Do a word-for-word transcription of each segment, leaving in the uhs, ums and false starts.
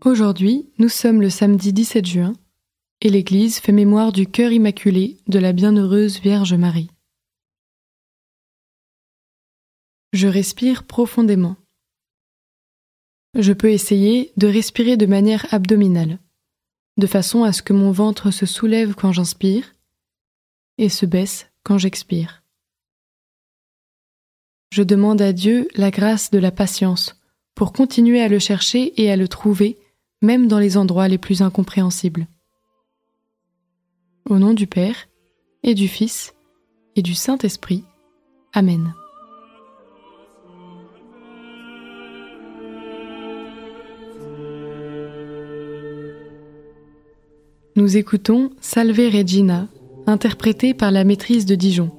Aujourd'hui, nous sommes le samedi dix-sept juin et l'Église fait mémoire du cœur immaculé de la bienheureuse Vierge Marie. Je respire profondément. Je peux essayer de respirer de manière abdominale, de façon à ce que mon ventre se soulève quand j'inspire et se baisse quand j'expire. Je demande à Dieu la grâce de la patience pour continuer à le chercher et à le trouver, même dans les endroits les plus incompréhensibles. Au nom du Père, et du Fils, et du Saint-Esprit. Amen. Nous écoutons Salve Regina, interprété par la maîtrise de Dijon.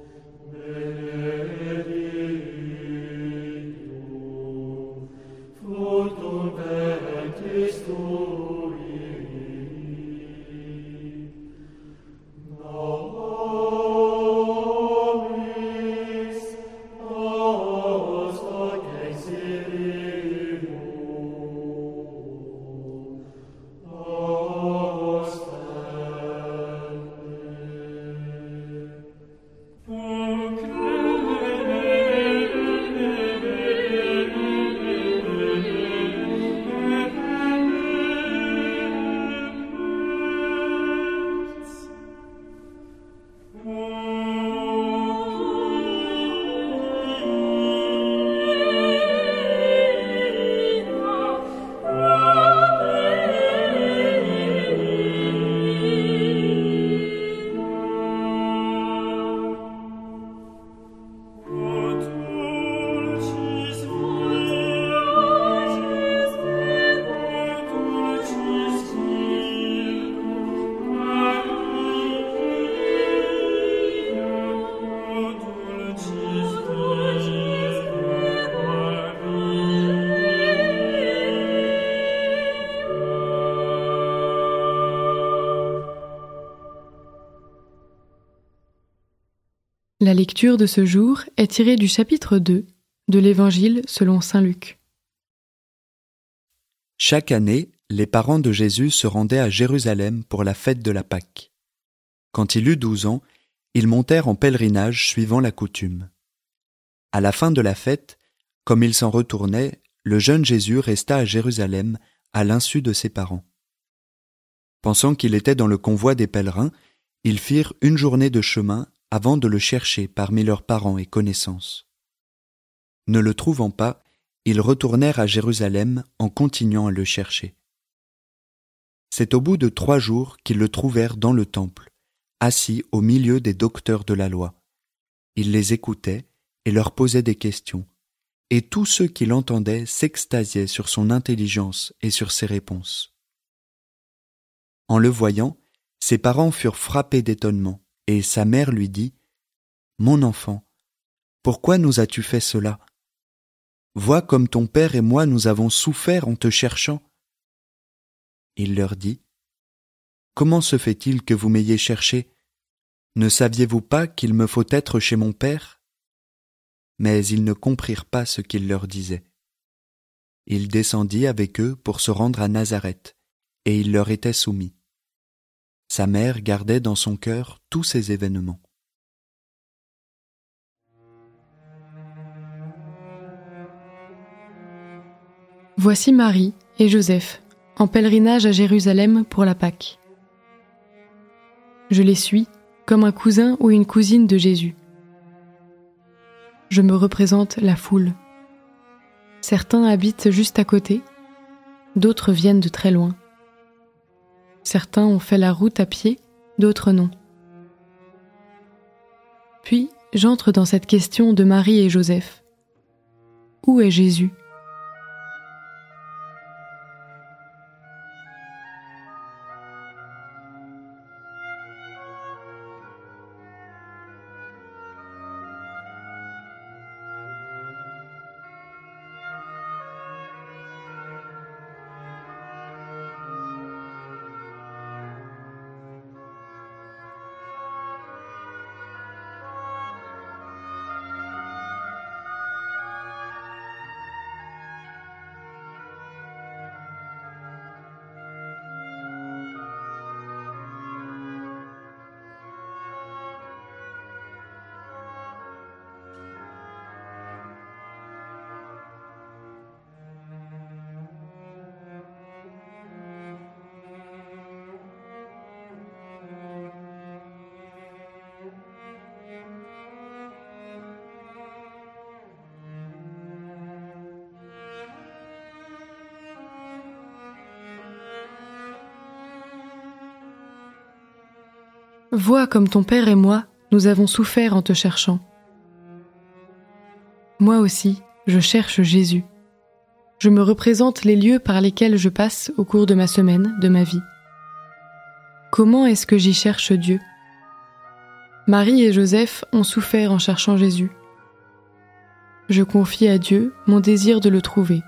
La lecture de ce jour est tirée du chapitre deux de l'Évangile selon saint Luc. Chaque année, les parents de Jésus se rendaient à Jérusalem pour la fête de la Pâque. Quand il eut douze ans, ils montèrent en pèlerinage suivant la coutume. À la fin de la fête, comme ils s'en retournaient, le jeune Jésus resta à Jérusalem à l'insu de ses parents. Pensant qu'il était dans le convoi des pèlerins, ils firent une journée de chemin avant de le chercher parmi leurs parents et connaissances. Ne le trouvant pas, ils retournèrent à Jérusalem en continuant à le chercher. C'est au bout de trois jours qu'ils le trouvèrent dans le temple, assis au milieu des docteurs de la loi. Il les écoutait et leur posait des questions, et tous ceux qui l'entendaient s'extasiaient sur son intelligence et sur ses réponses. En le voyant, ses parents furent frappés d'étonnement, et sa mère lui dit : « Mon enfant, pourquoi nous as-tu fait cela ? Vois comme ton père et moi nous avons souffert en te cherchant. » Il leur dit : « Comment se fait-il que vous m'ayez cherché ? Ne saviez-vous pas qu'il me faut être chez mon père ? » Mais ils ne comprirent pas ce qu'il leur disait. Il descendit avec eux pour se rendre à Nazareth, et il leur était soumis. Sa mère gardait dans son cœur tous ces événements. Voici Marie et Joseph, en pèlerinage à Jérusalem pour la Pâque. Je les suis comme un cousin ou une cousine de Jésus. Je me représente la foule. Certains habitent juste à côté, d'autres viennent de très loin. Certains ont fait la route à pied, d'autres non. Puis, j'entre dans cette question de Marie et Joseph. Où est Jésus ? Vois comme ton Père et moi, nous avons souffert en te cherchant. Moi aussi, je cherche Jésus. Je me représente les lieux par lesquels je passe au cours de ma semaine, de ma vie. Comment est-ce que j'y cherche Dieu ? Marie et Joseph ont souffert en cherchant Jésus. Je confie à Dieu mon désir de le trouver.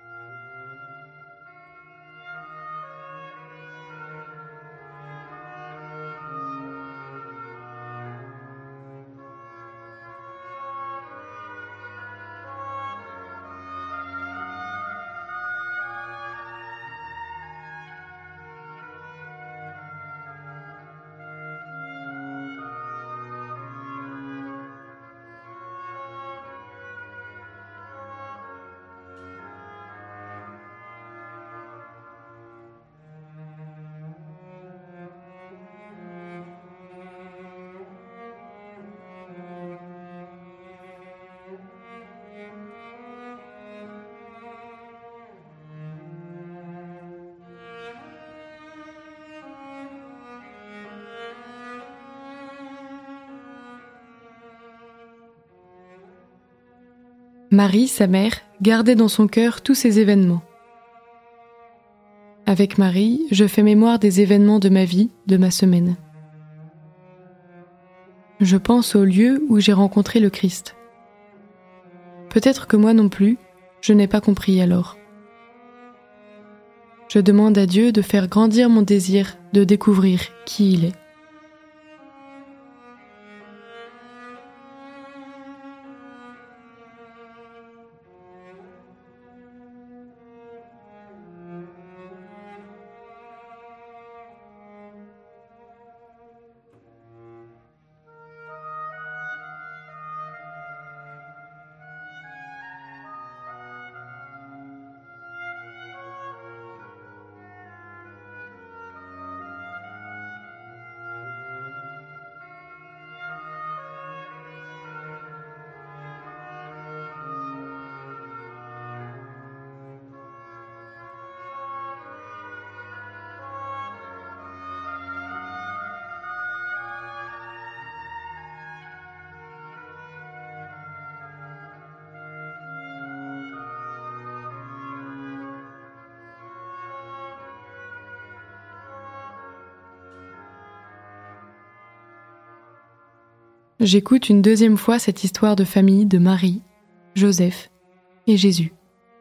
Marie, sa mère, gardait dans son cœur tous ces événements. Avec Marie, je fais mémoire des événements de ma vie, de ma semaine. Je pense au lieu où j'ai rencontré le Christ. Peut-être que moi non plus, je n'ai pas compris alors. Je demande à Dieu de faire grandir mon désir de découvrir qui il est. J'écoute une deuxième fois cette histoire de famille de Marie, Joseph et Jésus.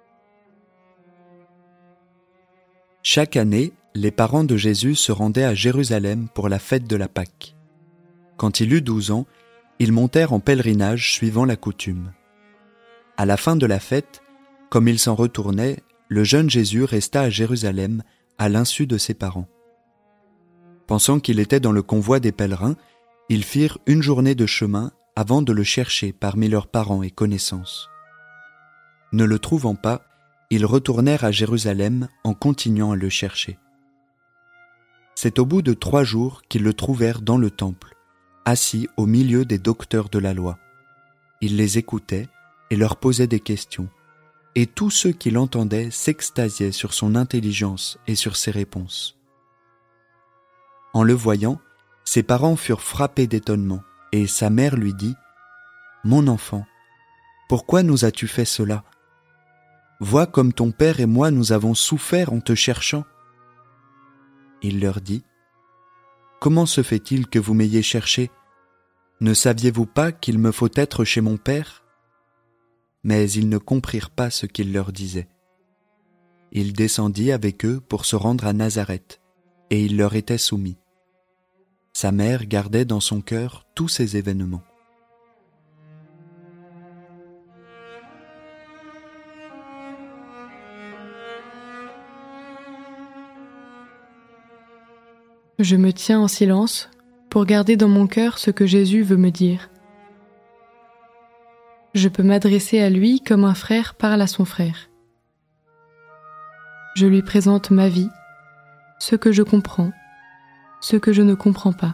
Chaque année, les parents de Jésus se rendaient à Jérusalem pour la fête de la Pâque. Quand il eut douze ans, ils montèrent en pèlerinage suivant la coutume. À la fin de la fête, comme ils s'en retournaient, le jeune Jésus resta à Jérusalem à l'insu de ses parents. Pensant qu'il était dans le convoi des pèlerins, ils firent une journée de chemin avant de le chercher parmi leurs parents et connaissances. Ne le trouvant pas, ils retournèrent à Jérusalem en continuant à le chercher. C'est au bout de trois jours qu'ils le trouvèrent dans le temple, assis au milieu des docteurs de la loi. Il les écoutait et leur posait des questions, et tous ceux qui l'entendaient s'extasiaient sur son intelligence et sur ses réponses. En le voyant, ses parents furent frappés d'étonnement, et sa mère lui dit « Mon enfant, pourquoi nous as-tu fait cela ? Vois comme ton père et moi nous avons souffert en te cherchant. » Il leur dit « Comment se fait-il que vous m'ayez cherché ? Ne saviez-vous pas qu'il me faut être chez mon père ?» Mais ils ne comprirent pas ce qu'il leur disait. Il descendit avec eux pour se rendre à Nazareth, et il leur était soumis. Sa mère gardait dans son cœur tous ces événements. Je me tiens en silence pour garder dans mon cœur ce que Jésus veut me dire. Je peux m'adresser à lui comme un frère parle à son frère. Je lui présente ma vie, ce que je comprends, ce que je ne comprends pas.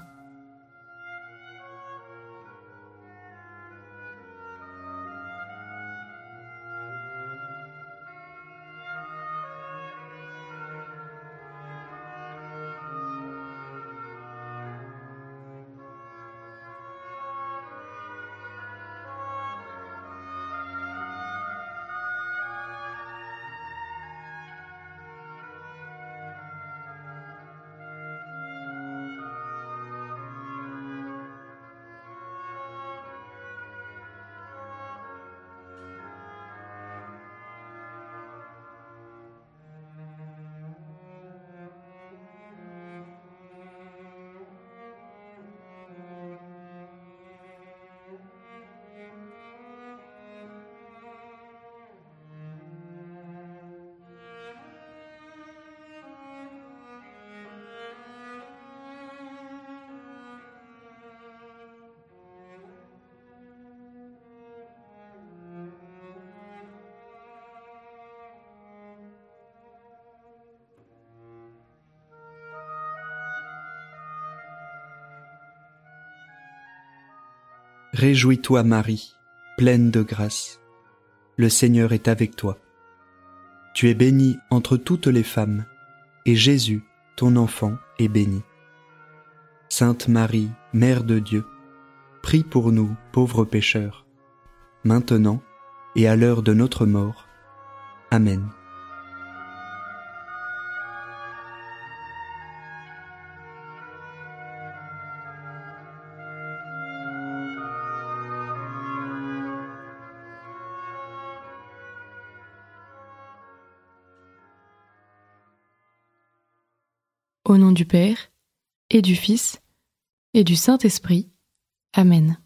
Réjouis-toi Marie, pleine de grâce. Le Seigneur est avec toi. Tu es bénie entre toutes les femmes, et Jésus, ton enfant, est béni. Sainte Marie, Mère de Dieu, prie pour nous, pauvres pécheurs, maintenant et à l'heure de notre mort. Amen. Au nom du Père, et du Fils, et du Saint-Esprit. Amen.